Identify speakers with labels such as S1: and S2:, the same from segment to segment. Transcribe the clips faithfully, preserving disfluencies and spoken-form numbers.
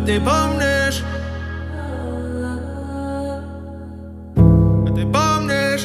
S1: ты помнишь? А ты помнишь?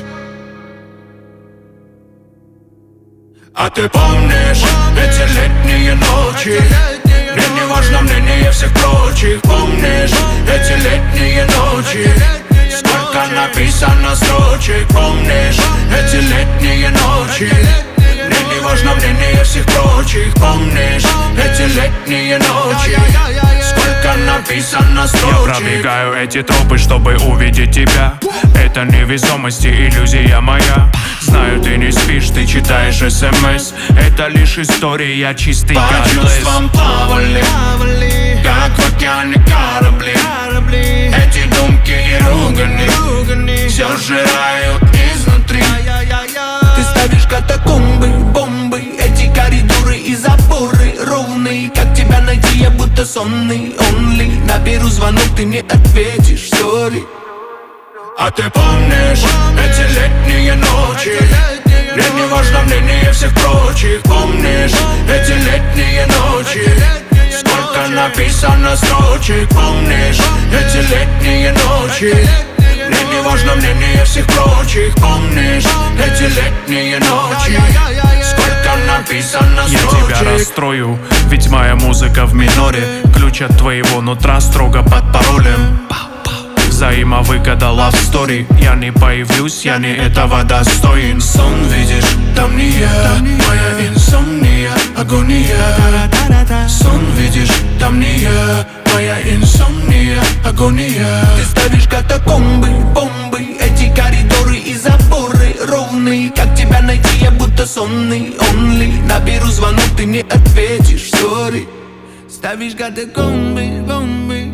S2: А ты помнишь эти летние ночи? Мне не важно мнение всех прочих. Помнишь эти летние ночи? Сколько написано строчек. Помнишь эти летние ночи? Мне не важно мнение всех прочих. Помнишь эти летние ночи? Сколько написано строчек.
S3: Я пробегаю эти тропы, чтобы увидеть тебя. Это невесомость и иллюзия моя. Знаю, ты не спишь, ты читаешь смс. Это лишь история, я чистый
S2: По
S3: как
S2: чувствам плавали, как в океане корабли. Эти думки и ругани все сжирают изнутри.
S1: Ты ставишь катакомбы, бомбы, эти коридоры и заборы ровные. Как тебя найти, я будто сонный, only. Наберу звонок, ты не ответишь, сори.
S2: А ты помнишь эти летние ночи? Мне не важно мнение всех прочих. Помнишь эти летние ночи? Сколько написано строчек. Помнишь эти летние ночи? Мне не важно мнение всех прочих. Помнишь эти летние ночи? Сколько написано строчек.
S3: Я тебя расстрою, ведь моя музыка в миноре. Ключ от твоего нутра строго под паролем. Взаимовыгода love story. Я не появлюсь, я не этого достоин.
S2: Сон видишь, там не я, моя инсомния, агония. Сон видишь, там не я, моя инсомния, агония.
S1: Ты ставишь катакомбы, бомбы, эти коридоры и заборы ровные. Как тебя найти, я будто сонный, only. Наберу звонок, ты не ответишь, сори. Ставишь катакомбы, бомбы,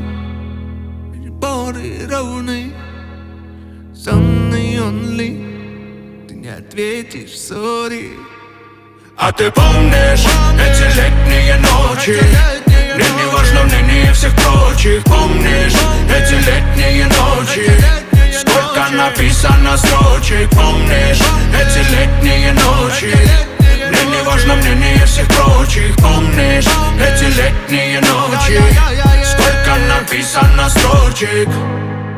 S1: заборы ровные, сонный, only. Ты не ответишь, сори.
S2: А ты помнишь эти летние ночи? Мне не важно мнение всех прочих. Помнишь эти летние ночи? Сколько написано строчек. Помнишь эти летние ночи? Мне не важно мнение всех прочих. Помнишь эти летние ночи? Сколько написано строчек.